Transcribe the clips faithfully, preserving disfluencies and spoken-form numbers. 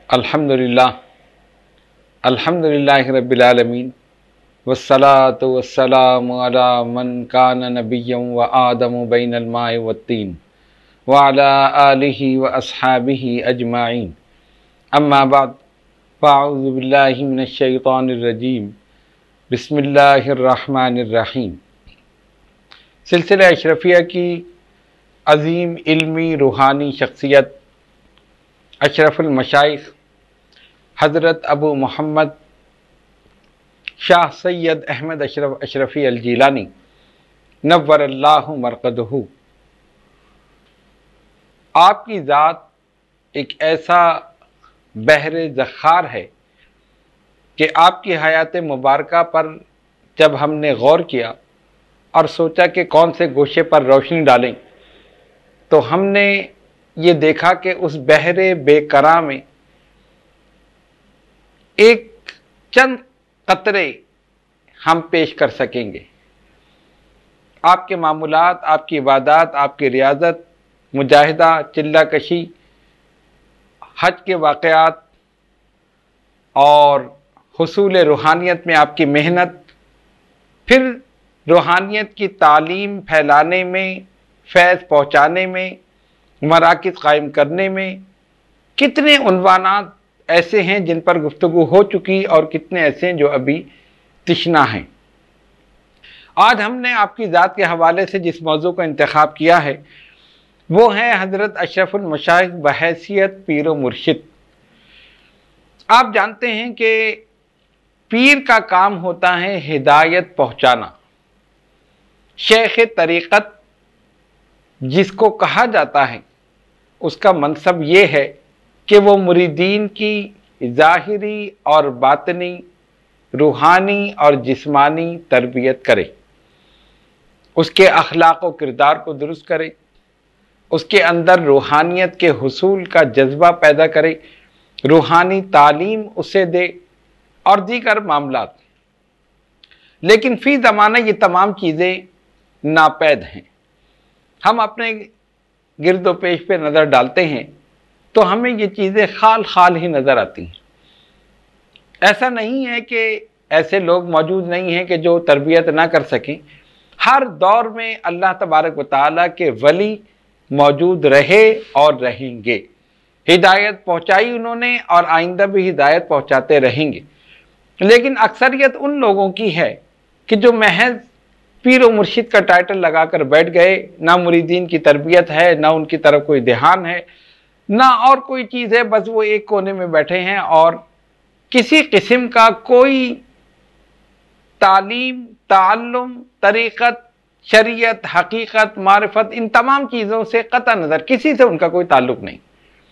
الحمدللہ الحمدللہ رب العالمین والصلاة والسلام علی من کان نبیا و آدم بین الماء والطین وعلی آلہ و اصحابہ اجمعین اما بعد فاعوذ باللہ من الشیطان الرجیم بسم اللہ الرحمن الرحیم۔ سلسلہ اشرفیہ کی عظیم علمی روحانی شخصیت اشرف المشائخ حضرت ابو محمد شاہ سید احمد اشرف اشرفی الجیلانی نور اللہ مرقدہ، آپ کی ذات ایک ایسا بحر ذخار ہے کہ آپ کی حیات مبارکہ پر جب ہم نے غور کیا اور سوچا کہ کون سے گوشے پر روشنی ڈالیں تو ہم نے یہ دیکھا کہ اس بحر بے کراں میں ایک چند قطرے ہم پیش کر سکیں گے۔ آپ کے معمولات، آپ کی عبادات، آپ کی ریاضت، مجاہدہ، چلہ کشی، حج کے واقعات اور حصول روحانیت میں آپ کی محنت، پھر روحانیت کی تعلیم پھیلانے میں، فیض پہنچانے میں، مراکز قائم کرنے میں کتنے عنوانات ایسے ہیں جن پر گفتگو ہو چکی اور کتنے ایسے ہیں جو ابھی تشنا ہیں۔ آج ہم نے آپ کی ذات کے حوالے سے جس موضوع کا انتخاب کیا ہے وہ ہے حضرت اشرف المشائخ بحیثیت پیر و مرشد۔ آپ جانتے ہیں کہ پیر کا کام ہوتا ہے ہدایت پہنچانا۔ شیخ طریقت جس کو کہا جاتا ہے اس کا منصب یہ ہے کہ وہ مریدین کی ظاہری اور باطنی، روحانی اور جسمانی تربیت کرے، اس کے اخلاق و کردار کو درست کرے، اس کے اندر روحانیت کے حصول کا جذبہ پیدا کرے، روحانی تعلیم اسے دے اور دیگر معاملات۔ لیکن فی زمانہ یہ تمام چیزیں ناپید ہیں۔ ہم اپنے گرد و پیش پہ نظر ڈالتے ہیں تو ہمیں یہ چیزیں خال خال ہی نظر آتی ہیں۔ ایسا نہیں ہے کہ ایسے لوگ موجود نہیں ہیں کہ جو تربیت نہ کر سکیں۔ ہر دور میں اللہ تبارک و تعالیٰ کے ولی موجود رہے اور رہیں گے۔ ہدایت پہنچائی انہوں نے اور آئندہ بھی ہدایت پہنچاتے رہیں گے، لیکن اکثریت ان لوگوں کی ہے کہ جو محض پیر و مرشد کا ٹائٹل لگا کر بیٹھ گئے، نہ مریدین کی تربیت ہے، نہ ان کی طرف کوئی دھیان ہے، نہ اور کوئی چیز ہے، بس وہ ایک کونے میں بیٹھے ہیں اور کسی قسم کا کوئی تعلیم، تعلم، طریقت، شریعت، حقیقت، معرفت، ان تمام چیزوں سے قطع نظر کسی سے ان کا کوئی تعلق نہیں۔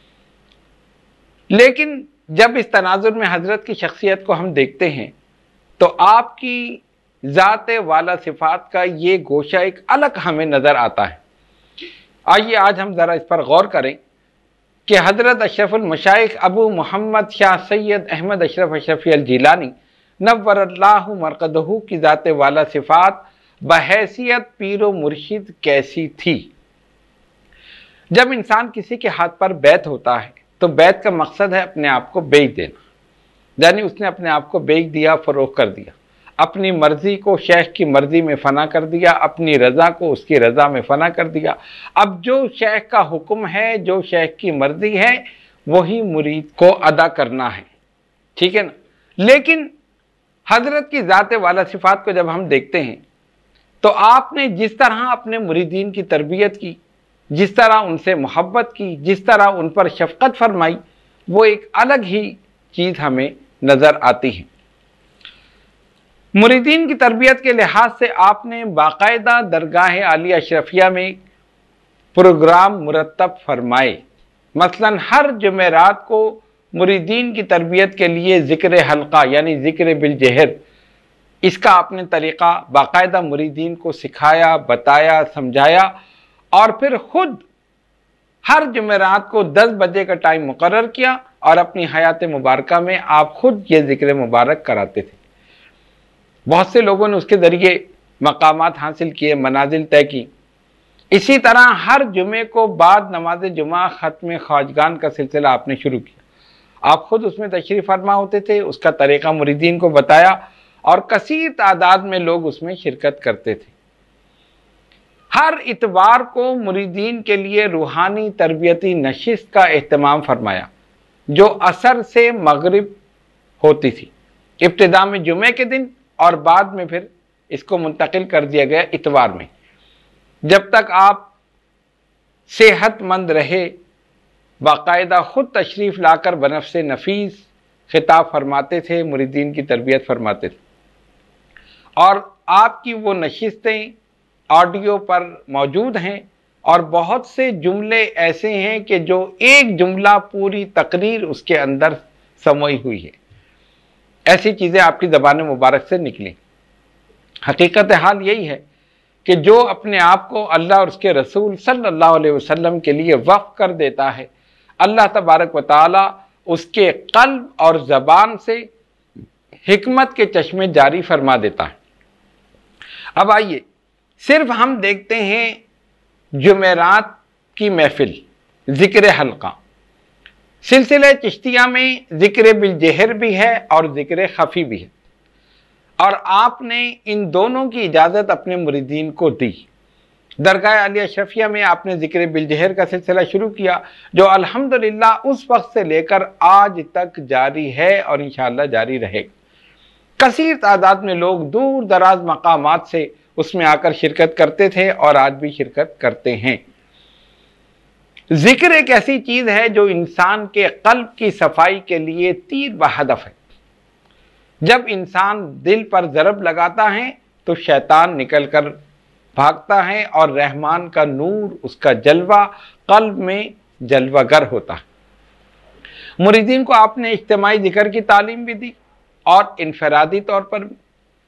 لیکن جب اس تناظر میں حضرت کی شخصیت کو ہم دیکھتے ہیں تو آپ کی ذات والا صفات کا یہ گوشہ ایک الگ ہمیں نظر آتا ہے۔ آئیے آج ہم ذرا اس پر غور کریں کہ حضرت اشرف المشائخ ابو محمد شاہ سید احمد اشرف اشرفی الجیلانی نور اللہ مرقدہ کی ذات والا صفات بحیثیت پیر و مرشد کیسی تھی۔ جب انسان کسی کے ہاتھ پر بیعت ہوتا ہے تو بیعت کا مقصد ہے اپنے آپ کو بیچ دینا، یعنی اس نے اپنے آپ کو بیچ دیا، فروخت کر دیا، اپنی مرضی کو شیخ کی مرضی میں فنا کر دیا، اپنی رضا کو اس کی رضا میں فنا کر دیا۔ اب جو شیخ کا حکم ہے، جو شیخ کی مرضی ہے، وہی مرید کو ادا کرنا ہے، ٹھیک ہے نا۔ لیکن حضرت کی ذات والا صفات کو جب ہم دیکھتے ہیں تو آپ نے جس طرح اپنے مریدین کی تربیت کی، جس طرح ان سے محبت کی، جس طرح ان پر شفقت فرمائی، وہ ایک الگ ہی چیز ہمیں نظر آتی ہے۔ مریدین کی تربیت کے لحاظ سے آپ نے باقاعدہ درگاہ عالیہ اشرفیہ میں پروگرام مرتب فرمائے۔ مثلا ہر جمعرات کو مریدین کی تربیت کے لیے ذکر حلقہ یعنی ذکر بالجہر، اس کا آپ نے طریقہ باقاعدہ مریدین کو سکھایا، بتایا، سمجھایا، اور پھر خود ہر جمعرات کو دس بجے کا ٹائم مقرر کیا اور اپنی حیات مبارکہ میں آپ خود یہ ذکر مبارک کراتے تھے۔ بہت سے لوگوں نے اس کے ذریعے مقامات حاصل کیے، منازل طے کی۔ اسی طرح ہر جمعے کو بعد نماز جمعہ ختم خواجگان کا سلسلہ آپ نے شروع کیا۔ آپ خود اس میں تشریف فرما ہوتے تھے، اس کا طریقہ مریدین کو بتایا اور کثیر تعداد میں لوگ اس میں شرکت کرتے تھے۔ ہر اتوار کو مریدین کے لیے روحانی تربیتی نشست کا اہتمام فرمایا جو عصر سے مغرب ہوتی تھی، ابتدا میں جمعے کے دن اور بعد میں پھر اس کو منتقل کر دیا گیا اتوار میں۔ جب تک آپ صحت مند رہے باقاعدہ خود تشریف لا کر بنفس نفیس خطاب فرماتے تھے، مریدین کی تربیت فرماتے تھے، اور آپ کی وہ نشستیں آڈیو پر موجود ہیں اور بہت سے جملے ایسے ہیں کہ جو ایک جملہ پوری تقریر اس کے اندر سموئی ہوئی ہے، ایسی چیزیں آپ کی زبان مبارک سے نکلیں۔ حقیقت حال یہی ہے کہ جو اپنے آپ کو اللہ اور اس کے رسول صلی اللہ علیہ وسلم کے لیے وقف کر دیتا ہے، اللہ تبارک و تعالی اس کے قلب اور زبان سے حکمت کے چشمے جاری فرما دیتا ہے۔ اب آئیے، صرف ہم دیکھتے ہیں جمعرات کی محفل، ذکر حلقہ، سلسلہ چشتیہ میں ذکر بالجہر بھی ہے اور ذکر خفی بھی ہے، اور آپ نے ان دونوں کی اجازت اپنے مریدین کو دی۔ درگاہ عالیہ اشرفیہ میں آپ نے ذکر بالجہر کا سلسلہ شروع کیا جو الحمدللہ اس وقت سے لے کر آج تک جاری ہے اور انشاءاللہ جاری رہے گا۔ کثیر تعداد میں لوگ دور دراز مقامات سے اس میں آ کر شرکت کرتے تھے اور آج بھی شرکت کرتے ہیں۔ ذکر ایک ایسی چیز ہے جو انسان کے قلب کی صفائی کے لیے تیر بہدف ہے۔ جب انسان دل پر ضرب لگاتا ہے تو شیطان نکل کر بھاگتا ہے اور رحمان کا نور، اس کا جلوہ قلب میں جلوہ گر ہوتا ہے۔ مریدین کو آپ نے اجتماعی ذکر کی تعلیم بھی دی اور انفرادی طور پر بھی۔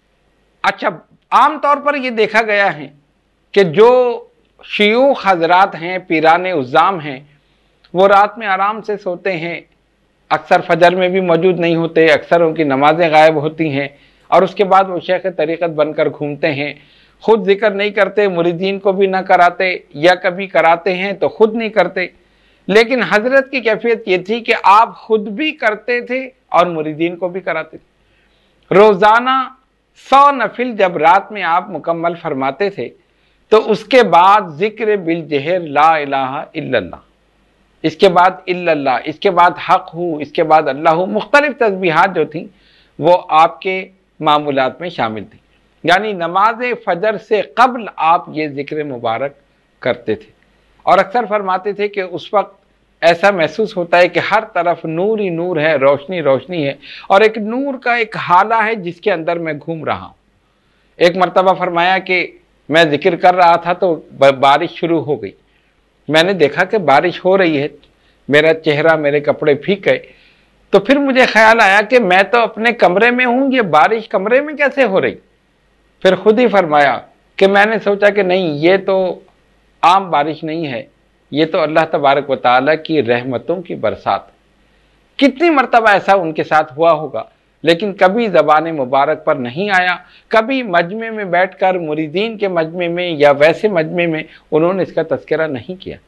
اچھا، عام طور پر یہ دیکھا گیا ہے کہ جو شیوخ حضرات ہیں، پیران عظام ہیں، وہ رات میں آرام سے سوتے ہیں، اکثر فجر میں بھی موجود نہیں ہوتے، اکثر ان کی نمازیں غائب ہوتی ہیں، اور اس کے بعد وہ شیخ طریقت بن کر گھومتے ہیں، خود ذکر نہیں کرتے، مریدین کو بھی نہ کراتے، یا کبھی کراتے ہیں تو خود نہیں کرتے۔ لیکن حضرت کی کیفیت یہ تھی کہ آپ خود بھی کرتے تھے اور مریدین کو بھی کراتے تھے۔ روزانہ سو نفل جب رات میں آپ مکمل فرماتے تھے تو اس کے بعد ذکر بالجہر لا الہ الا اللہ، اس کے بعد الا اللہ، اس کے بعد حق ہو، اس کے بعد اللہ ہو، مختلف تسبیحات جو تھیں وہ آپ کے معمولات میں شامل تھیں۔ یعنی نماز فجر سے قبل آپ یہ ذکر مبارک کرتے تھے، اور اکثر فرماتے تھے کہ اس وقت ایسا محسوس ہوتا ہے کہ ہر طرف نور ہی نور ہے، روشنی روشنی ہے، اور ایک نور کا ایک حالہ ہے جس کے اندر میں گھوم رہا ہوں۔ ایک مرتبہ فرمایا کہ میں ذکر کر رہا تھا تو بارش شروع ہو گئی، میں نے دیکھا کہ بارش ہو رہی ہے، میرا چہرہ، میرے کپڑے بھیگ گئے، تو پھر مجھے خیال آیا کہ میں تو اپنے کمرے میں ہوں، یہ بارش کمرے میں کیسے ہو رہی؟ پھر خود ہی فرمایا کہ میں نے سوچا کہ نہیں، یہ تو عام بارش نہیں ہے، یہ تو اللہ تبارک و تعالیٰ کی رحمتوں کی برسات۔ کتنی مرتبہ ایسا ان کے ساتھ ہوا ہوگا، لیکن کبھی زبان مبارک پر نہیں آیا، کبھی مجمع میں بیٹھ کر مریدین کے مجمع میں یا ویسے مجمع میں انہوں نے اس کا تذکرہ نہیں کیا۔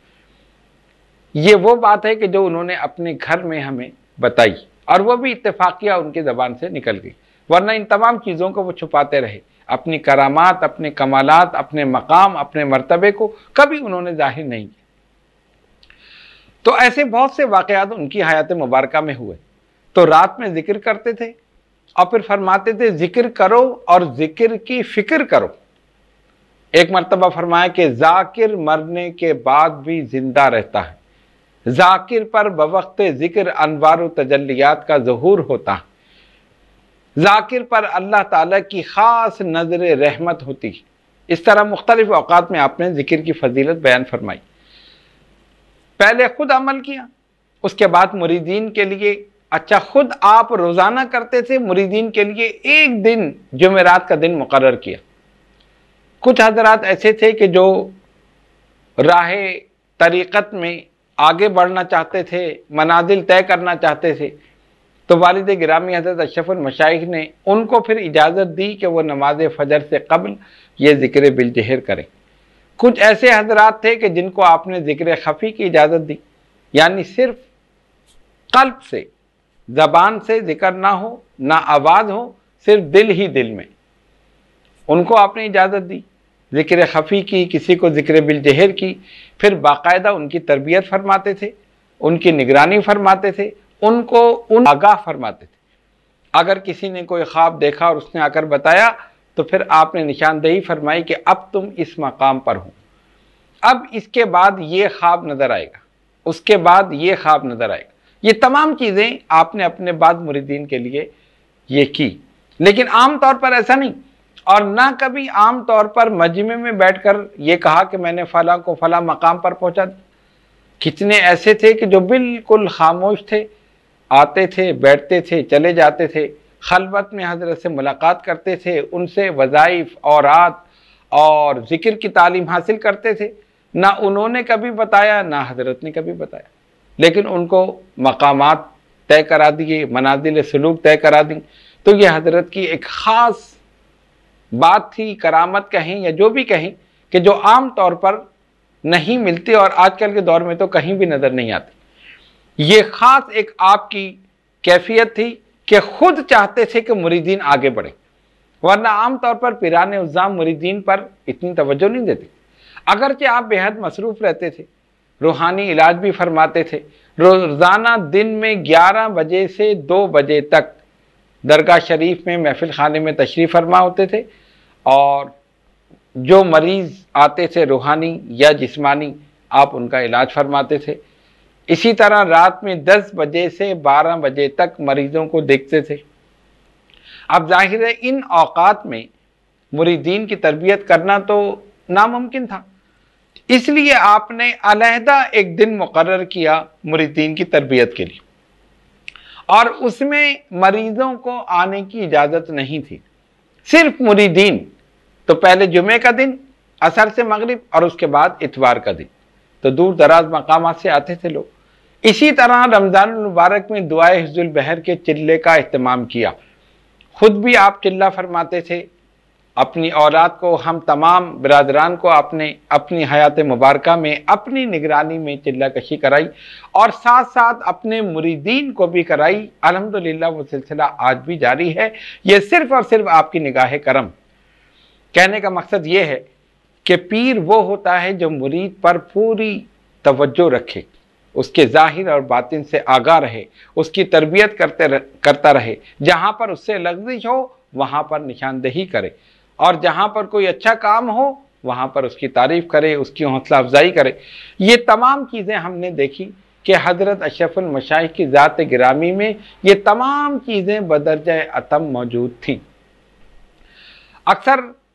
یہ وہ بات ہے کہ جو انہوں نے اپنے گھر میں ہمیں بتائی، اور وہ بھی اتفاقیہ ان کی زبان سے نکل گئی، ورنہ ان تمام چیزوں کو وہ چھپاتے رہے۔ اپنی کرامات، اپنے کمالات، اپنے مقام، اپنے مرتبے کو کبھی انہوں نے ظاہر نہیں کیا۔ تو ایسے بہت سے واقعات ان کی حیات مبارکہ میں ہوئے۔ تو رات میں ذکر کرتے تھے اور پھر فرماتے تھے ذکر کرو اور ذکر کی فکر کرو۔ ایک مرتبہ فرمایا کہ ذاکر مرنے کے بعد بھی زندہ رہتا ہے، ذاکر پر بوقت ذکر انوار و تجلیات کا ظہور ہوتا ہے، ذاکر پر اللہ تعالیٰ کی خاص نظر رحمت ہوتی ہے۔ اس طرح مختلف اوقات میں آپ نے ذکر کی فضیلت بیان فرمائی۔ پہلے خود عمل کیا، اس کے بعد مریدین کے لیے۔ اچھا، خود آپ روزانہ کرتے تھے، مریدین کے لیے ایک دن جمعرات کا دن مقرر کیا۔ کچھ حضرات ایسے تھے کہ جو راہ طریقت میں آگے بڑھنا چاہتے تھے، منازل طے کرنا چاہتے تھے، تو والد گرامی حضرت اشرف المشائخ نے ان کو پھر اجازت دی کہ وہ نماز فجر سے قبل یہ ذکر بالجہر کریں۔ کچھ ایسے حضرات تھے کہ جن کو آپ نے ذکر خفی کی اجازت دی، یعنی صرف قلب سے زبان سے ذکر نہ ہو، نہ آواز ہو، صرف دل ہی دل میں، ان کو آپ نے اجازت دی ذکر خفی کی، کسی کو ذکر بالجہر کی، پھر باقاعدہ ان کی تربیت فرماتے تھے، ان کی نگرانی فرماتے تھے، ان کو ان آگاہ فرماتے تھے۔ اگر کسی نے کوئی خواب دیکھا اور اس نے آ کر بتایا تو پھر آپ نے نشاندہی فرمائی کہ اب تم اس مقام پر ہو، اب اس کے بعد یہ خواب نظر آئے گا، اس کے بعد یہ خواب نظر آئے گا۔ یہ تمام چیزیں آپ نے اپنے بعد مریدین کے لیے یہ کی، لیکن عام طور پر ایسا نہیں، اور نہ کبھی عام طور پر مجمع میں بیٹھ کر یہ کہا کہ میں نے فلاں کو فلاں مقام پر پہنچا دیا۔ کتنے ایسے تھے کہ جو بالکل خاموش تھے، آتے تھے، بیٹھتے تھے، چلے جاتے تھے، خلوت میں حضرت سے ملاقات کرتے تھے، ان سے وظائف، اوراد اور ذکر کی تعلیم حاصل کرتے تھے۔ نہ انہوں نے کبھی بتایا، نہ حضرت نے کبھی بتایا، لیکن ان کو مقامات طے کرا دیے، منازل سلوک طے کرا دیں۔ تو یہ حضرت کی ایک خاص بات تھی، کرامت کہیں یا جو بھی کہیں، کہ جو عام طور پر نہیں ملتی اور آج کل کے دور میں تو کہیں بھی نظر نہیں آتی۔ یہ خاص ایک آپ کی کیفیت تھی کہ خود چاہتے تھے کہ مریدین آگے بڑھیں، ورنہ عام طور پر پیران عظام مریدین پر اتنی توجہ نہیں دیتے۔ اگرچہ آپ بے حد مصروف رہتے تھے، روحانی علاج بھی فرماتے تھے، روزانہ دن میں گیارہ بجے سے دو بجے تک درگاہ شریف میں محفل خانے میں تشریف فرما ہوتے تھے، اور جو مریض آتے تھے روحانی یا جسمانی آپ ان کا علاج فرماتے تھے۔ اسی طرح رات میں دس بجے سے بارہ بجے تک مریضوں کو دیکھتے تھے۔ اب ظاہر ہے ان اوقات میں مریدین کی تربیت کرنا تو ناممکن تھا، اس لیے آپ نے علیحدہ ایک دن مقرر کیا مریدین کی تربیت کے لیے، اور اس میں مریضوں کو آنے کی اجازت نہیں تھی، صرف مریدین۔ تو پہلے جمعے کا دن، عصر سے مغرب، اور اس کے بعد اتوار کا دن، تو دور دراز مقامات سے آتے تھے لوگ۔ اسی طرح رمضان المبارک میں دعائے حفظ البحر کے چلے کا اہتمام کیا، خود بھی آپ چلہ فرماتے تھے، اپنی اولاد کو، ہم تمام برادران کو آپ نے اپنی حیات مبارکہ میں اپنی نگرانی میں چلہ کشی کرائی، اور ساتھ ساتھ اپنے مریدین کو بھی کرائی۔ الحمدللہ وہ سلسلہ آج بھی جاری ہے۔ یہ صرف اور صرف آپ کی نگاہ کرم۔ کہنے کا مقصد یہ ہے کہ پیر وہ ہوتا ہے جو مرید پر پوری توجہ رکھے، اس کے ظاہر اور باطن سے آگاہ رہے، اس کی تربیت کرتے کرتا رہے، جہاں پر اس سے لغزش ہو وہاں پر نشاندہی کرے، اور جہاں پر کوئی اچھا کام ہو وہاں پر اس کی تعریف کرے، اس کی حوصلہ افزائی کرے۔ یہ تمام چیزیں ہم نے دیکھی کہ حضرت اشرف المشائخ کی ذات گرامی میں یہ تمام چیزیں بدرجہ اتم موجود تھیں۔ اکثر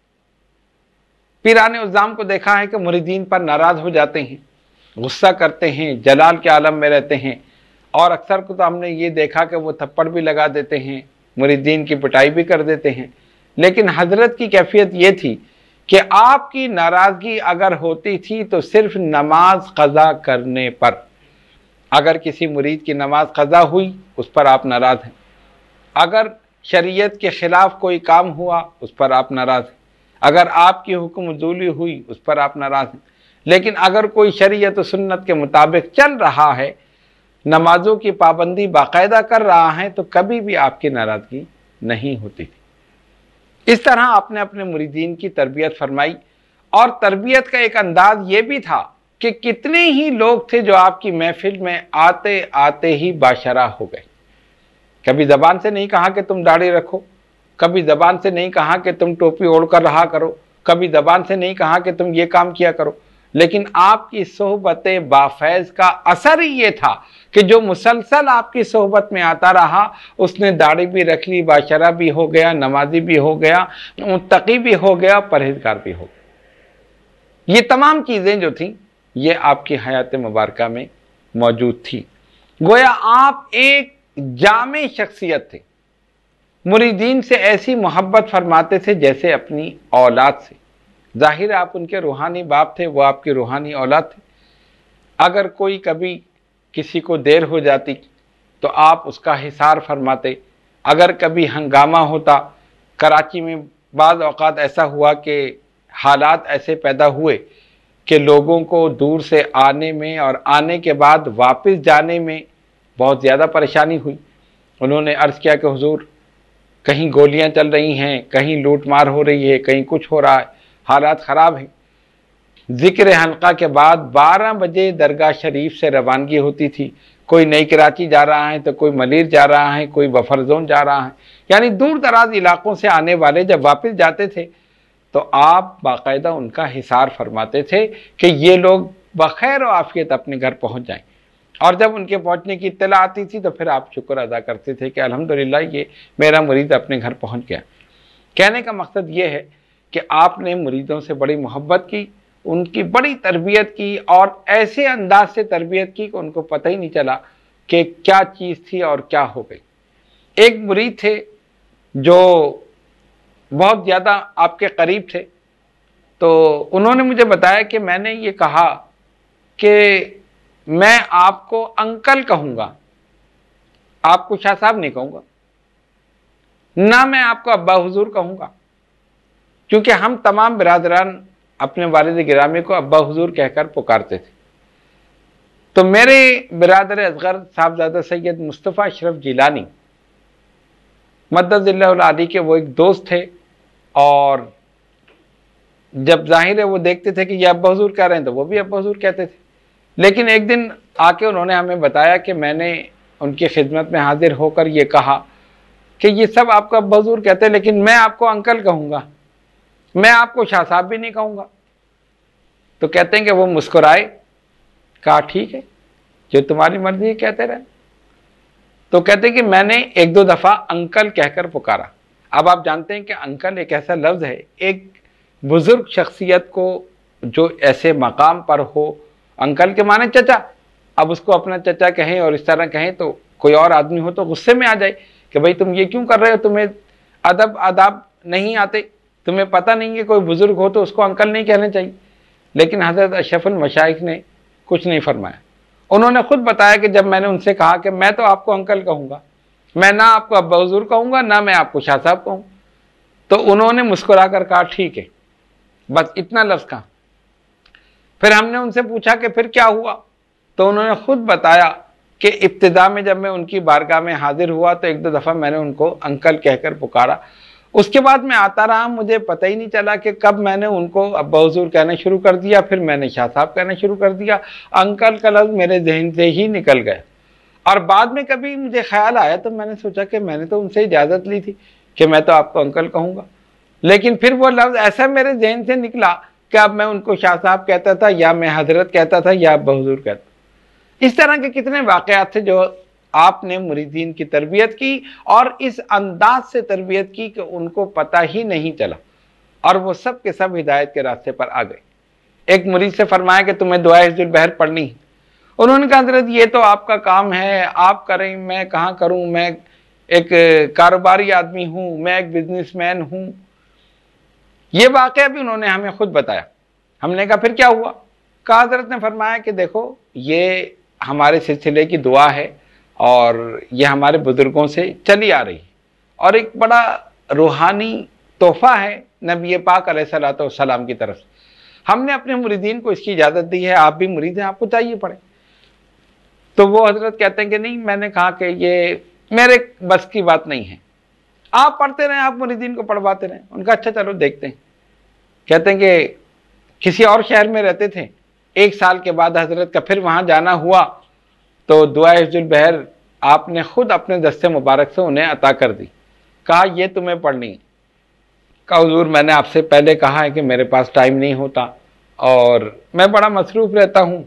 پیران عظام کو دیکھا ہے کہ مریدین پر ناراض ہو جاتے ہیں، غصہ کرتے ہیں، جلال کے عالم میں رہتے ہیں، اور اکثر کو تو ہم نے یہ دیکھا کہ وہ تھپڑ بھی لگا دیتے ہیں، مریدین کی پٹائی بھی کر دیتے ہیں۔ لیکن حضرت کی کیفیت یہ تھی کہ آپ کی ناراضگی اگر ہوتی تھی تو صرف نماز قضا کرنے پر۔ اگر کسی مرید کی نماز قضا ہوئی اس پر آپ ناراض ہیں، اگر شریعت کے خلاف کوئی کام ہوا اس پر آپ ناراض ہیں، اگر آپ کی حکم عدولی ہوئی اس پر آپ ناراض ہیں، لیکن اگر کوئی شریعت و سنت کے مطابق چل رہا ہے، نمازوں کی پابندی باقاعدہ کر رہا ہے، تو کبھی بھی آپ کی ناراضگی نہیں ہوتی تھی۔ اس طرح آپ نے اپنے مریدین کی تربیت فرمائی، اور تربیت کا ایک انداز یہ بھی تھا کہ کتنے ہی لوگ تھے جو آپ کی محفل میں آتے آتے ہی باشرہ ہو گئے۔ کبھی زبان سے نہیں کہا کہ تم داڑھی رکھو، کبھی زبان سے نہیں کہا کہ تم ٹوپی اوڑھ کر رہا کرو، کبھی زبان سے نہیں کہا کہ تم یہ کام کیا کرو، لیکن آپ کی صحبت بافیض کا اثر ہی یہ تھا کہ جو مسلسل آپ کی صحبت میں آتا رہا، اس نے داڑھی بھی رکھ لی، باشرہ بھی ہو گیا، نمازی بھی ہو گیا، متقی بھی ہو گیا، پرہیزگار بھی ہو گیا۔ یہ تمام چیزیں جو تھیں یہ آپ کی حیات مبارکہ میں موجود تھی۔ گویا آپ ایک جامع شخصیت تھے، مریدین سے ایسی محبت فرماتے تھے جیسے اپنی اولاد سے۔ ظاہر آپ ان کے روحانی باپ تھے، وہ آپ کی روحانی اولاد تھے۔ اگر کوئی کبھی کسی کو دیر ہو جاتی تو آپ اس کا حصار فرماتے، اگر کبھی ہنگامہ ہوتا، کراچی میں بعض اوقات ایسا ہوا کہ حالات ایسے پیدا ہوئے کہ لوگوں کو دور سے آنے میں اور آنے کے بعد واپس جانے میں بہت زیادہ پریشانی ہوئی، انہوں نے عرض کیا کہ حضور کہیں گولیاں چل رہی ہیں، کہیں لوٹ مار ہو رہی ہے، کہیں کچھ ہو رہا ہے، حالات خراب ہیں۔ ذکر حلقہ کے بعد بارہ بجے درگاہ شریف سے روانگی ہوتی تھی، کوئی نئی کراچی جا رہا ہے تو کوئی ملیر جا رہا ہے، کوئی بفر زون جا رہا ہے، یعنی دور دراز علاقوں سے آنے والے جب واپس جاتے تھے تو آپ باقاعدہ ان کا حصار فرماتے تھے کہ یہ لوگ بخیر و عافیت اپنے گھر پہنچ جائیں، اور جب ان کے پہنچنے کی اطلاع آتی تھی تو پھر آپ شکر ادا کرتے تھے کہ الحمدللہ یہ میرا مرید اپنے گھر پہنچ گیا۔ کہنے کا مقصد یہ ہے کہ آپ نے مریدوں سے بڑی محبت کی، ان کی بڑی تربیت کی، اور ایسے انداز سے تربیت کی کہ ان کو پتہ ہی نہیں چلا کہ کیا چیز تھی اور کیا ہو گئی۔ ایک مرید تھے جو بہت زیادہ آپ کے قریب تھے، تو انہوں نے مجھے بتایا کہ میں نے یہ کہا کہ میں آپ کو انکل کہوں گا، آپ کو شاہ صاحب نہیں کہوں گا، نہ میں آپ کو ابا حضور کہوں گا، کیونکہ ہم تمام برادران اپنے والد گرامی کو ابا حضور کہہ کر پکارتے تھے۔ تو میرے برادر اصغر صاحبزادہ سید مصطفیٰ اشرف جیلانی مدد اللہ العالی کے وہ ایک دوست تھے، اور جب ظاہر ہے وہ دیکھتے تھے کہ یہ ابا حضور کہہ رہے ہیں تو وہ بھی ابا حضور کہتے تھے۔ لیکن ایک دن آ کے انہوں نے ہمیں بتایا کہ میں نے ان کی خدمت میں حاضر ہو کر یہ کہا کہ یہ سب آپ کو ابا حضور کہتے ہیں، لیکن میں آپ کو انکل کہوں گا، میں آپ کو شاہ صاحب بھی نہیں کہوں گا۔ تو کہتے ہیں کہ وہ مسکرائے، کہا ٹھیک ہے جو تمہاری مرضی ہے کہتے رہے۔ تو کہتے ہیں کہ میں نے ایک دو دفعہ انکل کہہ کر پکارا۔ اب آپ جانتے ہیں کہ انکل ایک ایسا لفظ ہے، ایک بزرگ شخصیت کو جو ایسے مقام پر ہو، انکل کے معنی چچا، اب اس کو اپنا چچا کہیں اور اس طرح کہیں تو کوئی اور آدمی ہو تو غصے میں آ جائے کہ بھئی تم یہ کیوں کر رہے ہو، تمہیں ادب آداب نہیں آتے، تمہیں پتہ نہیں ہے کوئی بزرگ ہو تو اس کو انکل نہیں کہنا چاہیے۔ لیکن حضرت اشرف المشائخ نے کچھ نہیں فرمایا۔ انہوں نے خود بتایا کہ جب میں نے ان سے کہا کہ میں تو آپ کو انکل کہوں گا، میں نہ آپ کو ابا حضور کہوں گا، نہ میں آپ کو شاہ صاحب کہوں، تو انہوں نے مسکرا کر کہا ٹھیک ہے، بس اتنا لفظ کہا۔ پھر ہم نے ان سے پوچھا کہ پھر کیا ہوا، تو انہوں نے خود بتایا کہ ابتدا میں جب میں ان کی بارگاہ میں حاضر ہوا تو ایک دو دفعہ میں نے ان کو انکل کہہ کر پکارا، اس کے بعد میں آتا رہا، مجھے پتہ ہی نہیں چلا کہ کب میں نے ان کو ابا حضور کہنا شروع کر دیا، پھر میں نے شاہ صاحب کہنا شروع کر دیا، انکل کا لفظ میرے ذہن سے ہی نکل گیا۔ اور بعد میں کبھی مجھے خیال آیا تو میں نے سوچا کہ میں نے تو ان سے اجازت لی تھی کہ میں تو آپ کو انکل کہوں گا، لیکن پھر وہ لفظ ایسا میرے ذہن سے نکلا کہ اب میں ان کو شاہ صاحب کہتا تھا، یا میں حضرت کہتا تھا، یا ابا حضور کہتا تھا۔ اس طرح کے کتنے واقعات تھے جو آپ نے مریدین کی تربیت کی، اور اس انداز سے تربیت کی کہ ان کو پتہ ہی نہیں چلا، اور وہ سب کے سب ہدایت کے راستے پر آ گئے۔ ایک مرید سے فرمایا کہ تمہیں دعائے حفظ البحر پڑھنی ہے، انہوں نے کہا حضرت یہ تو آپ کا کام ہے، آپ کریں، میں کہاں کروں، میں ایک کاروباری آدمی ہوں، میں ایک بزنس مین ہوں۔ یہ واقعہ بھی انہوں نے ہمیں خود بتایا۔ ہم نے کہا پھر کیا ہوا؟ کہا حضرت نے فرمایا کہ دیکھو یہ ہمارے سلسلے کی دعا ہے، اور یہ ہمارے بزرگوں سے چلی آ رہی ہے، اور ایک بڑا روحانی تحفہ ہے نبی پاک علیہ الصلوۃ والسلام کی طرف سے۔ ہم نے اپنے مریدین کو اس کی اجازت دی ہے، آپ بھی مرید ہیں، آپ کو چاہیے پڑھیں۔ تو وہ حضرت کہتے ہیں کہ نہیں، میں نے کہا کہ یہ میرے بس کی بات نہیں ہے، آپ پڑھتے رہیں، آپ مریدین کو پڑھواتے رہیں۔ ان کا اچھا چلو دیکھتے ہیں۔ کہتے ہیں کہ کسی اور شہر میں رہتے تھے، ایک سال کے بعد حضرت کا پھر وہاں جانا ہوا تو دعائے حفظ البحر آپ نے خود اپنے دستے مبارک سے انہیں عطا کر دی۔ کہا یہ تمہیں پڑھنی ہے۔ کہا حضور میں نے آپ سے پہلے کہا ہے کہ میرے پاس ٹائم نہیں ہوتا، اور میں بڑا مصروف رہتا ہوں،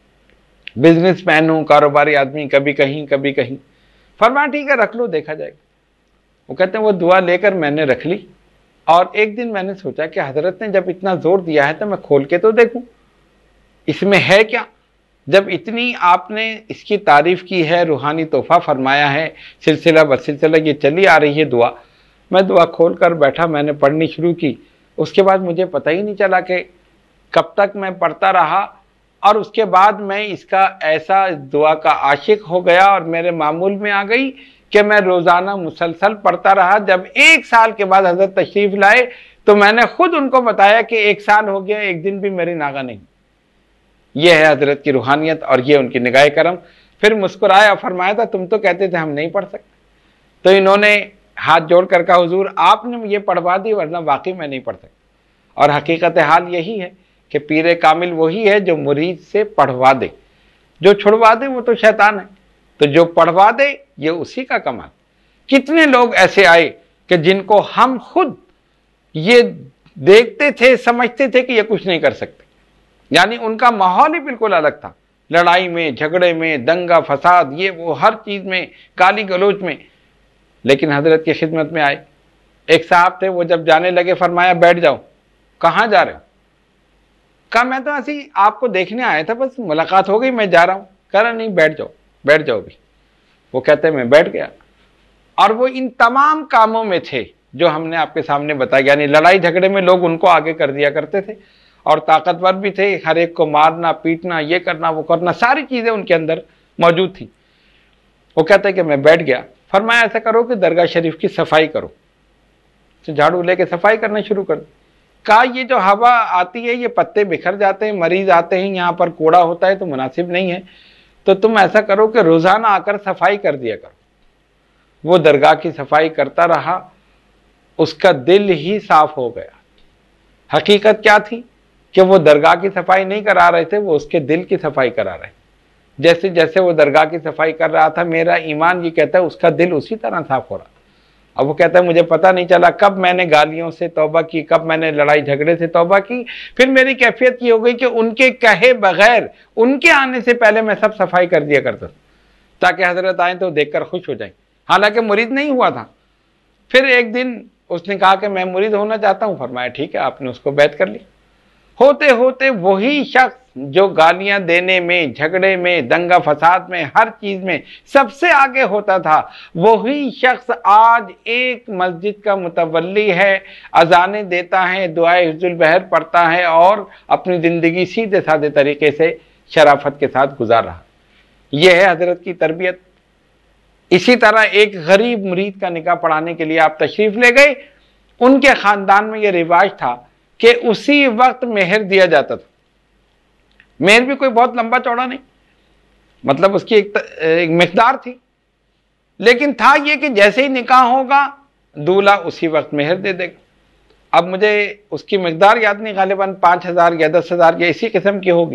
بزنس مین ہوں، کاروباری آدمی، کبھی کہیں کبھی کہیں۔ فرمایا ٹھیک ہے رکھ لو، دیکھا جائے گا۔ وہ کہتے ہیں وہ دعا لے کر میں نے رکھ لی، اور ایک دن میں نے سوچا کہ حضرت نے جب اتنا زور دیا ہے تو میں کھول کے تو دیکھوں اس میں ہے کیا۔ جب اتنی آپ نے اس کی تعریف کی ہے، روحانی تحفہ فرمایا ہے، سلسلہ بسلسلہ یہ چلی آ رہی ہے دعا، میں دعا کھول کر بیٹھا، میں نے پڑھنی شروع کی۔ اس کے بعد مجھے پتہ ہی نہیں چلا کہ کب تک میں پڑھتا رہا، اور اس کے بعد میں اس کا ایسا دعا کا عاشق ہو گیا اور میرے معمول میں آ گئی کہ میں روزانہ مسلسل پڑھتا رہا۔ جب ایک سال کے بعد حضرت تشریف لائے تو میں نے خود ان کو بتایا کہ ایک سال ہو گیا، ایک دن بھی میری ناغہ نہیں۔ یہ ہے حضرت کی روحانیت اور یہ ان کی نگاہ کرم۔ پھر مسکرایا اور فرمایا تھا تم تو کہتے تھے ہم نہیں پڑھ سکتے، تو انہوں نے ہاتھ جوڑ کر کہا حضور آپ نے یہ پڑھوا دی ورنہ واقعی میں نہیں پڑھ سکتا. اور حقیقت حال یہی ہے کہ پیر کامل وہی ہے جو مرید سے پڑھوا دے، جو چھڑوا دے وہ تو شیطان ہے، تو جو پڑھوا دے یہ اسی کا کمال. کتنے لوگ ایسے آئے کہ جن کو ہم خود یہ دیکھتے تھے، سمجھتے تھے کہ یہ کچھ نہیں کر سکتے، یعنی ان کا ماحول ہی بالکل الگ تھا، لڑائی میں، جھگڑے میں، دنگا فساد، یہ وہ ہر چیز میں، گالی گلوچ میں، لیکن حضرت کی خدمت میں آئے. ایک صاحب تھے، وہ جب جانے لگے فرمایا بیٹھ جاؤ. کہاں جا رہے ہو؟ کہا میں تو ایسی آپ کو دیکھنے آیا تھا، بس ملاقات ہو گئی میں جا رہا ہوں. کہا نہیں بیٹھ جاؤ بیٹھ جاؤ بھی. وہ کہتے ہیں میں بیٹھ گیا، اور وہ ان تمام کاموں میں تھے جو ہم نے آپ کے سامنے بتایا، یعنی لڑائی جھگڑے میں لوگ ان کو آگے کر دیا کرتے تھے، اور طاقتور بھی تھے، ہر ایک کو مارنا پیٹنا، یہ کرنا وہ کرنا، ساری چیزیں ان کے اندر موجود تھیں. وہ کہتے ہیں کہ میں بیٹھ گیا. فرمایا ایسا کرو کہ درگاہ شریف کی صفائی کرو. تو جھاڑو لے کے صفائی کرنا شروع کر دی. کہا یہ جو ہوا آتی ہے یہ پتے بکھر جاتے ہیں، مریض آتے ہیں، یہاں پر کوڑا ہوتا ہے تو مناسب نہیں ہے، تو تم ایسا کرو کہ روزانہ آ کر صفائی کر دیا کرو. وہ درگاہ کی صفائی کرتا رہا، اس کا دل ہی صاف ہو گیا. حقیقت کیا تھی کہ وہ درگاہ کی صفائی نہیں کرا رہے تھے، وہ اس کے دل کی صفائی کرا رہے. جیسے جیسے وہ درگاہ کی صفائی کر رہا تھا، میرا ایمان یہ کہتا ہے اس کا دل اسی طرح صاف ہو رہا. اب وہ کہتا ہے مجھے پتہ نہیں چلا کب میں نے گالیوں سے توبہ کی، کب میں نے لڑائی جھگڑے سے توبہ کی. پھر میری کیفیت یہ ہو گئی کہ ان کے کہے بغیر، ان کے آنے سے پہلے میں سب صفائی کر دیا کرتا تھا، تاکہ حضرت آئیں تو دیکھ کر خوش ہو جائیں. حالانکہ مرید نہیں ہوا تھا. پھر ایک دن اس نے کہا کہ میں مرید ہونا چاہتا ہوں. فرمایا ٹھیک ہے. آپ نے اس کو بیعت کر لی. ہوتے ہوتے وہی شخص جو گالیاں دینے میں، جھگڑے میں، دنگا فساد میں، ہر چیز میں سب سے آگے ہوتا تھا، وہی شخص آج ایک مسجد کا متولی ہے، اذانیں دیتا ہے، دعائے حفظ البحر پڑھتا ہے، اور اپنی زندگی سیدھے سادے طریقے سے شرافت کے ساتھ گزار رہا. یہ ہے حضرت کی تربیت. اسی طرح ایک غریب مرید کا نکاح پڑھانے کے لیے آپ تشریف لے گئے. ان کے خاندان میں یہ رواج تھا کہ اسی وقت مہر دیا جاتا تھا. مہر بھی کوئی بہت لمبا چوڑا نہیں، مطلب اس کی ایک, ایک مقدار تھی، لیکن تھا یہ کہ جیسے ہی نکاح ہوگا دولہا اسی وقت مہر دے دے گا. اب مجھے اس کی مقدار یاد نہیں، غالباً پانچ ہزار یا دس ہزار یا اسی قسم کی ہوگی.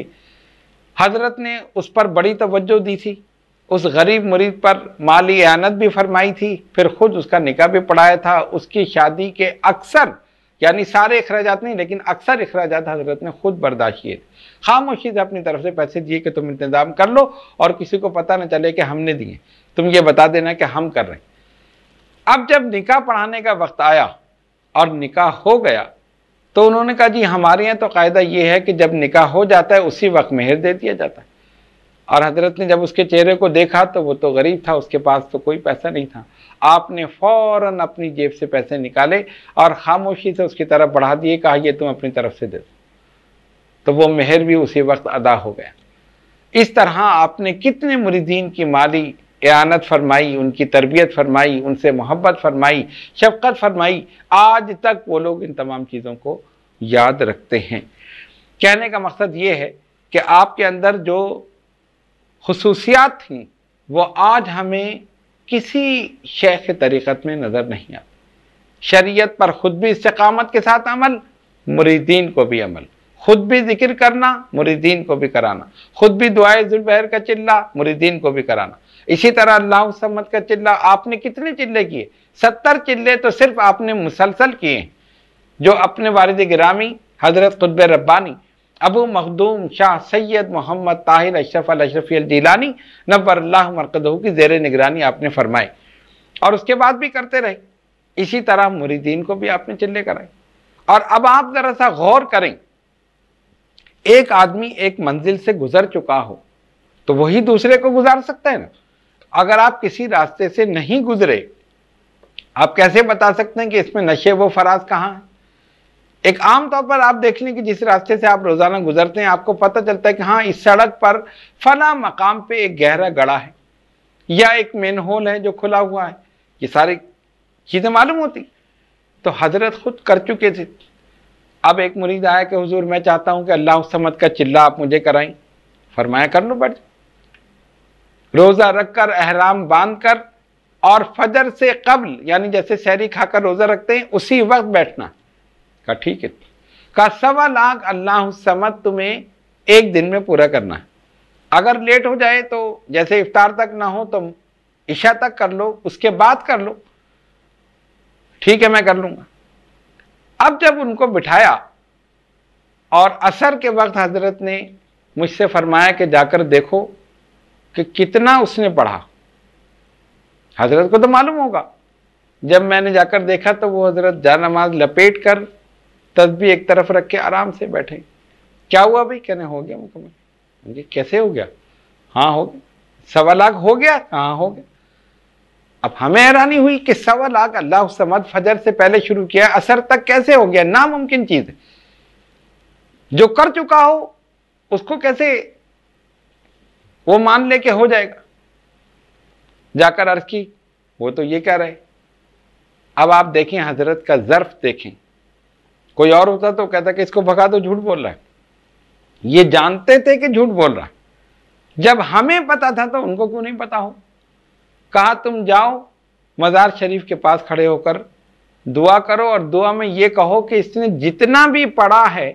حضرت نے اس پر بڑی توجہ دی تھی، اس غریب مرید پر مالی اعانت بھی فرمائی تھی، پھر خود اس کا نکاح بھی پڑھایا تھا. اس کی شادی کے اکثر، یعنی سارے اخراجات نہیں لیکن اکثر اخراجات حضرت نے خود برداشت کیے تھے. خاموشی سے اپنی طرف سے پیسے دیے کہ تم انتظام کر لو، اور کسی کو پتہ نہ چلے کہ ہم نے دیے، تم یہ بتا دینا کہ ہم کر رہے ہیں. اب جب نکاح پڑھانے کا وقت آیا اور نکاح ہو گیا تو انہوں نے کہا جی ہمارے یہاں تو قاعدہ یہ ہے کہ جب نکاح ہو جاتا ہے اسی وقت مہر دے دیا جاتا ہے. اور حضرت نے جب اس کے چہرے کو دیکھا تو وہ تو غریب تھا، اس کے پاس تو کوئی پیسہ نہیں تھا. آپ نے فوراً اپنی جیب سے پیسے نکالے اور خاموشی سے اس کی طرف بڑھا دیے، کہا یہ تم اپنی طرف سے دے دو. تو وہ مہر بھی اسی وقت ادا ہو گیا. اس طرح آپ نے کتنے مریدین کی مالی اعانت فرمائی، ان کی تربیت فرمائی، ان سے محبت فرمائی، شفقت فرمائی. آج تک وہ لوگ ان تمام چیزوں کو یاد رکھتے ہیں. کہنے کا مقصد یہ ہے کہ آپ کے اندر جو خصوصیات تھیں وہ آج ہمیں کسی شیخ طریقت میں نظر نہیں آتی. شریعت پر خود بھی استقامت کے ساتھ عمل، مریدین کو بھی عمل، خود بھی ذکر کرنا، مریدین کو بھی کرانا، خود بھی دعائے ذوالبحر کا چلہ، مریدین کو بھی کرانا. اسی طرح اللہ الصمد کا چلہ آپ نے کتنے چلے کیے؟ ستر چلے تو صرف آپ نے مسلسل کیے ہیں، جو اپنے والد گرامی حضرت قطب ربانی ابو مخدوم شاہ سید محمد طاہر اشرف الاشرفی الجیلانی نور اللہ مرقدہ کی زیر نگرانی آپ نے فرمائے، اور اس کے بعد بھی کرتے رہے. اسی طرح مریدین کو بھی آپ نے چلے کرائے. اور اب آپ ذرا سا غور کریں، ایک آدمی ایک منزل سے گزر چکا ہو تو وہی دوسرے کو گزار سکتا ہے نا. اگر آپ کسی راستے سے نہیں گزرے، آپ کیسے بتا سکتے ہیں کہ اس میں نشے و فراز کہاں ہے؟ ایک عام طور پر آپ دیکھ لیں کہ جس راستے سے آپ روزانہ گزرتے ہیں آپ کو پتہ چلتا ہے کہ ہاں اس سڑک پر فلاں مقام پہ ایک گہرا گڑھا ہے یا ایک مین ہول ہے جو کھلا ہوا ہے. یہ ساری چیزیں معلوم ہوتی. تو حضرت خود کر چکے تھے. اب ایک مرید آیا کہ حضور میں چاہتا ہوں کہ اللہ الصمد کا چلہ آپ مجھے کرائیں. فرمایا کر لو بیٹھ. روزہ رکھ کر احرام باندھ کر اور فجر سے قبل یعنی جیسے سحری کھا کر روزہ رکھتے ہیں اسی وقت بیٹھنا. کہا ٹھیک ہے. کہا سوا لاکھ اللہ الصمد تمہیں ایک دن میں پورا کرنا ہے. اگر لیٹ ہو جائے تو جیسے افطار تک نہ ہو تو عشاء تک کر لو, اس کے بعد کر لو. ٹھیک ہے میں کر لوں گا. اب جب ان کو بٹھایا اور عصر کے وقت حضرت نے مجھ سے فرمایا کہ جا کر دیکھو کہ کتنا اس نے پڑھا. حضرت کو تو معلوم ہوگا. جب میں نے جا کر دیکھا تو وہ حضرت جا نماز لپیٹ کر تسبیح ایک طرف رکھ کے آرام سے بیٹھے. کیا ہوا بھائی؟ کہنے ہو گیا مکمل. کیسے ہو گیا؟ ہاں ہو گیا. سوا لاکھ ہو گیا؟ ہاں ہو گیا. اب ہمیں حیرانی ہوئی کہ سوا لاکھ اللہ الصمد فجر سے پہلے شروع کیا, عصر تک کیسے ہو گیا؟ ناممکن چیز ہے. جو کر چکا ہو اس کو کیسے وہ مان لے کہ ہو جائے گا. جا کر عرض کی, وہ تو یہ کہہ رہے. اب آپ دیکھیں حضرت کا ظرف دیکھیں. کوئی اور ہوتا تو کہتا کہ اس کو بھگا دو, جھوٹ بول رہا ہے. یہ جانتے تھے کہ جھوٹ بول رہا ہے. جب ہمیں پتا تھا تو ان کو کیوں نہیں پتا ہو. کہا تم جاؤ مزار شریف کے پاس کھڑے ہو کر دعا کرو اور دعا میں یہ کہو کہ اس نے جتنا بھی پڑھا ہے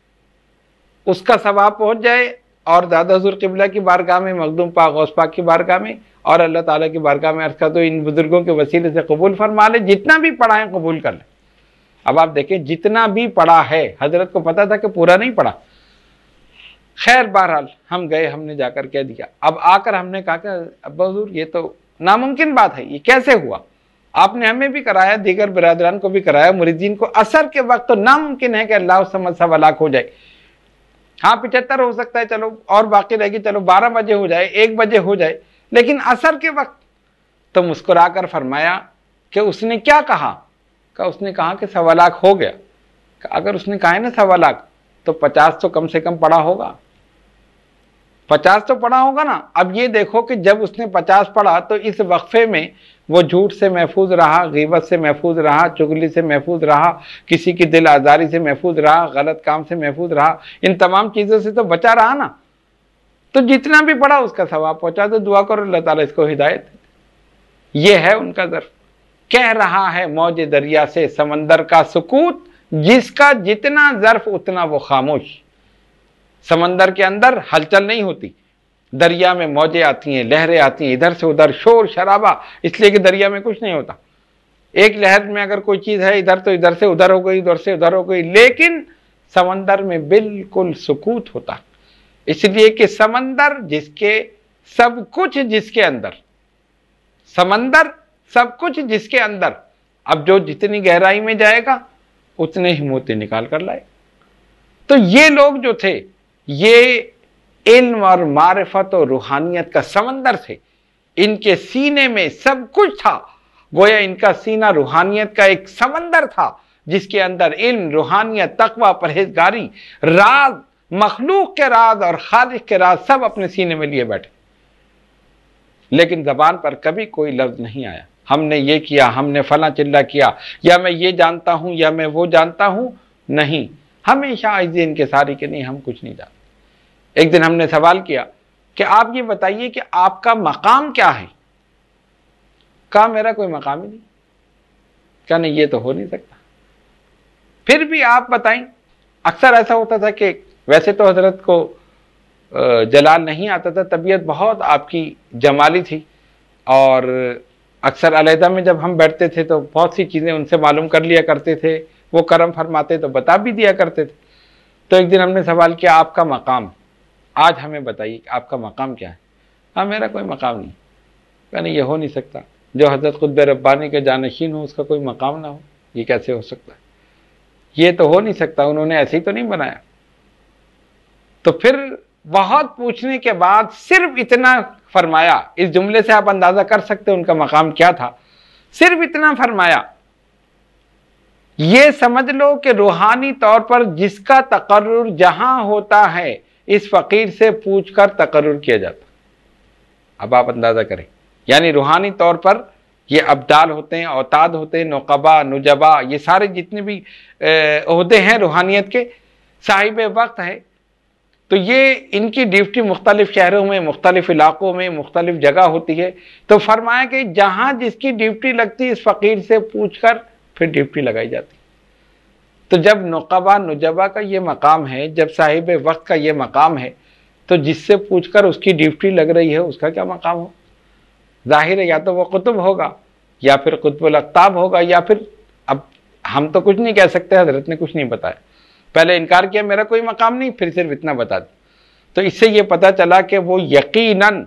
اس کا ثواب پہنچ جائے اور دادا حضور قبلہ کی بارگاہ میں, مخدوم پاک غوث پاک کی بارگاہ میں اور اللہ تعالیٰ کی بارگاہ میں عرض کر دو ان بزرگوں کے وسیلے سے قبول فرما لے. جتنا بھی پڑھا ہے قبول کر لے. اب آپ دیکھیں جتنا بھی پڑھا ہے, حضرت کو پتا تھا کہ پورا نہیں پڑھا. خیر بہرحال ہم گئے, ہم نے جا کر کہہ دیا. اب آ کر ہم نے کہا کہ ابا حضور یہ تو ناممکن بات ہے, یہ کیسے ہوا؟ آپ نے ہمیں بھی کرایا, دیگر برادران کو بھی کرایا, مریدین کو. عصر کے وقت تو ناممکن ہے کہ اللہ الصمد سوا لاکھ ہو جائے. ہاں پچہتر ہو سکتا ہے, چلو اور باقی رہ گی, چلو بارہ بجے ہو جائے, ایک بجے ہو جائے, لیکن عصر کے وقت. تو مسکرا کر فرمایا کہ اس نے کیا کہا؟ کہ اس نے کہا کہ سوا لاکھ ہو گیا. کہ اگر اس نے کہا ہے نا سوا لاکھ تو پچاس تو کم سے کم پڑا ہوگا. پچاس تو پڑھا ہوگا نا. اب یہ دیکھو کہ جب اس نے پچاس پڑھا تو اس وقفے میں وہ جھوٹ سے محفوظ رہا, غیبت سے محفوظ رہا, چغلی سے محفوظ رہا, کسی کی دل آزاری سے محفوظ رہا, غلط کام سے محفوظ رہا, ان تمام چیزوں سے تو بچا رہا نا. تو جتنا بھی پڑھا اس کا ثواب پہنچا. تو دعا کرو اللہ تعالیٰ اس کو ہدایت. یہ ہے ان کا ظرف. کہہ رہا ہے موج دریا سے سمندر کا سکوت, جس کا جتنا ظرف اتنا وہ خاموش. سمندر کے اندر ہلچل نہیں ہوتی, دریا میں موجیں آتی ہیں, لہریں آتی ہیں, ادھر سے ادھر شور شرابہ, اس لیے کہ دریا میں کچھ نہیں ہوتا. ایک لہر میں اگر کوئی چیز ہے ادھر تو ادھر سے ادھر ہو گئی, ادھر سے ادھر ہو گئی, لیکن سمندر میں بالکل سکوت ہوتا. اس لیے کہ سمندر جس کے سب کچھ جس کے اندر, سمندر سب کچھ جس کے اندر. اب جو جتنی گہرائی میں جائے گا اتنے ہی موتی نکال کر لائے. تو یہ لوگ جو تھے یہ علم اور معرفت اور روحانیت کا سمندر تھے. ان کے سینے میں سب کچھ تھا. گویا ان کا سینہ روحانیت کا ایک سمندر تھا جس کے اندر علم, روحانیت, تقوی, پرہیزگاری, راز, مخلوق کے راز اور خالق کے راز سب اپنے سینے میں لیے بیٹھے. لیکن زبان پر کبھی کوئی لفظ نہیں آیا ہم نے یہ کیا, ہم نے فلاں چلہ کیا, یا میں یہ جانتا ہوں یا میں وہ جانتا ہوں. نہیں, ہمیشہ عاجزی ان کے ساری کہ نہیں ہم کچھ نہیں جانتے. ایک دن ہم نے سوال کیا کہ آپ یہ بتائیے کہ آپ کا مقام کیا ہے؟ کہا میرا کوئی مقام ہی نہیں. کہا نہیں یہ تو ہو نہیں سکتا. پھر بھی آپ بتائیں. اکثر ایسا ہوتا تھا کہ ویسے تو حضرت کو جلال نہیں آتا تھا, طبیعت بہت آپ کی جمالی تھی, اور اکثر علیحدہ میں جب ہم بیٹھتے تھے تو بہت سی چیزیں ان سے معلوم کر لیا کرتے تھے. وہ کرم فرماتے تو بتا بھی دیا کرتے تھے. تو ایک دن ہم نے سوال کیا آپ کا مقام, آج ہمیں بتائیے کہ آپ کا مقام کیا ہے؟ ہاں میرا کوئی مقام نہیں. کہا نہیں یہ ہو نہیں سکتا. جو حضرت قطب ربانی کے جانشین ہو اس کا کوئی مقام نہ ہو, یہ کیسے ہو سکتا ہے؟ یہ تو ہو نہیں سکتا, انہوں نے ایسے ہی تو نہیں بنایا. تو پھر بہت پوچھنے کے بعد صرف اتنا فرمایا, اس جملے سے آپ اندازہ کر سکتے ان کا مقام کیا تھا. صرف اتنا فرمایا, یہ سمجھ لو کہ روحانی طور پر جس کا تقرر جہاں ہوتا ہے اس فقیر سے پوچھ کر تقرر کیا جاتا. اب آپ اندازہ کریں, یعنی روحانی طور پر یہ ابدال ہوتے ہیں, اوتاد ہوتے ہیں, نقبا, نجبا, یہ سارے جتنے بھی عہدے ہیں روحانیت کے, صاحب وقت ہے, تو یہ ان کی ڈیوٹی مختلف شہروں میں، مختلف علاقوں میں، مختلف جگہ ہوتی ہے۔ تو فرمایا کہ جہاں جس کی ڈیوٹی لگتی اس فقیر سے پوچھ کر پھر ڈیوٹی لگائی جاتی۔ تو جب نقبا نجبا کا یہ مقام ہے، جب صاحب وقت کا یہ مقام ہے، تو جس سے پوچھ کر اس کی ڈیوٹی لگ رہی ہے اس کا کیا مقام ہو؟ ظاہر ہے یا تو وہ قطب ہوگا، یا پھر قطب الاقطاب ہوگا، یا پھر اب ہم تو کچھ نہیں کہہ سکتے، حضرت نے کچھ نہیں بتایا، پہلے انکار کیا میرا کوئی مقام نہیں، پھر صرف اتنا بتا دیا۔ تو اس سے یہ پتہ چلا کہ وہ یقیناً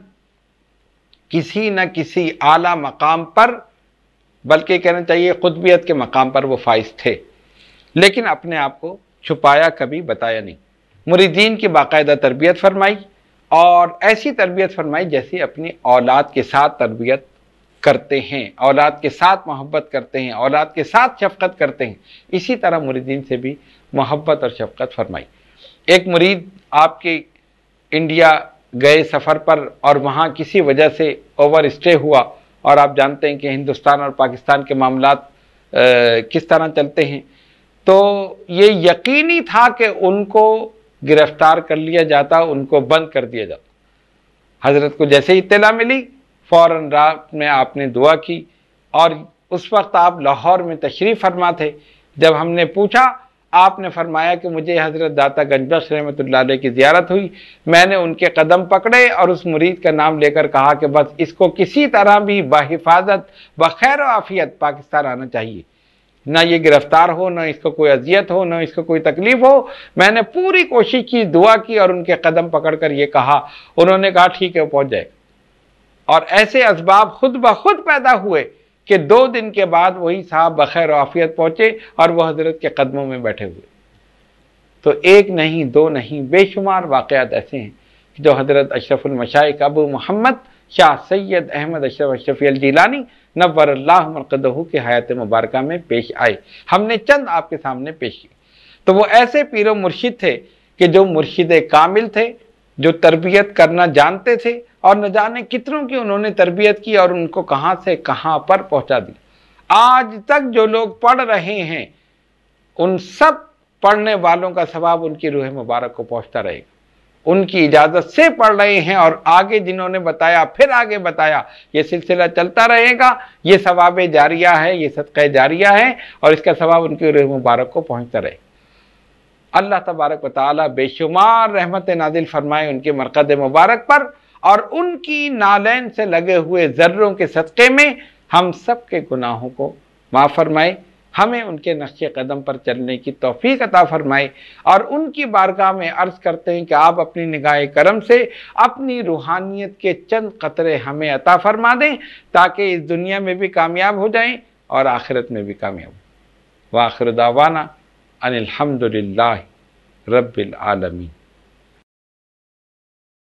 کسی نہ کسی اعلیٰ مقام پر، بلکہ کہنا چاہیے قطبیت کے مقام پر وہ فائز تھے، لیکن اپنے آپ کو چھپایا، کبھی بتایا نہیں۔ مریدین کی باقاعدہ تربیت فرمائی، اور ایسی تربیت فرمائی جیسی اپنی اولاد کے ساتھ تربیت کرتے ہیں، اولاد کے ساتھ محبت کرتے ہیں، اولاد کے ساتھ شفقت کرتے ہیں، اسی طرح مریدین سے بھی محبت اور شفقت فرمائی۔ ایک مرید آپ کے انڈیا گئے سفر پر، اور وہاں کسی وجہ سے اوور اسٹے ہوا، اور آپ جانتے ہیں کہ ہندوستان اور پاکستان کے معاملات کس طرح چلتے ہیں، تو یہ یقینی تھا کہ ان کو گرفتار کر لیا جاتا، ان کو بند کر دیا جاتا۔ حضرت کو جیسے ہی اطلاع ملی، فوراً رات میں آپ نے دعا کی، اور اس وقت آپ لاہور میں تشریف فرما تھے۔ جب ہم نے پوچھا، آپ نے فرمایا کہ مجھے حضرت داتا گنج بخش رحمۃ اللہ علیہ کی زیارت ہوئی، میں نے ان کے قدم پکڑے اور اس مرید کا نام لے کر کہا کہ بس اس کو کسی طرح بھی بحفاظت بخیر و عافیت پاکستان آنا چاہیے، نہ یہ گرفتار ہو، نہ اس کو کوئی اذیت ہو، نہ اس کو کوئی تکلیف ہو۔ میں نے پوری کوشش کی، دعا کی، اور ان کے قدم پکڑ کر یہ کہا، انہوں نے کہا ٹھیک ہے وہ پہنچ جائے گا۔ اور ایسے اسباب خود بخود پیدا ہوئے کہ دو دن کے بعد وہی صاحب بخیر و عافیت پہنچے، اور وہ حضرت کے قدموں میں بیٹھے ہوئے۔ تو ایک نہیں، دو نہیں، بے شمار واقعات ایسے ہیں جو حضرت اشرف المشائخ ابو محمد شاہ سید احمد اشرف اشرفی الجیلانی نور اللہ مرقدہ کی حیات مبارکہ میں پیش آئے، ہم نے چند آپ کے سامنے پیش کیے۔ تو وہ ایسے پیر و مرشد تھے کہ جو مرشد کامل تھے، جو تربیت کرنا جانتے تھے، اور نہ جانے کتنوں کی انہوں نے تربیت کی اور ان کو کہاں سے کہاں پر پہنچا دی۔ آج تک جو لوگ پڑھ رہے ہیں، ان سب پڑھنے والوں کا ثواب ان کی روح مبارک کو پہنچتا رہے گا۔ ان کی اجازت سے پڑھ رہے ہیں، اور آگے جنہوں نے بتایا پھر آگے بتایا، یہ سلسلہ چلتا رہے گا، یہ ثواب جاریہ ہے، یہ صدقہ جاریہ ہے، اور اس کا ثواب ان کی روح مبارک کو پہنچتا رہے گا۔ اللہ تبارک و تعالی بے شمار رحمت نازل فرمائے ان کے مرقد مبارک پر، اور ان کی نالین سے لگے ہوئے ذروں کے صدقے میں ہم سب کے گناہوں کو معاف فرمائے، ہمیں ان کے نقش قدم پر چلنے کی توفیق عطا فرمائے، اور ان کی بارگاہ میں عرض کرتے ہیں کہ آپ اپنی نگاہ کرم سے اپنی روحانیت کے چند قطرے ہمیں عطا فرما دیں، تاکہ اس دنیا میں بھی کامیاب ہو جائیں اور آخرت میں بھی کامیاب ہوں۔ وآخر دعوانا ان الحمدللہ رب العالمین۔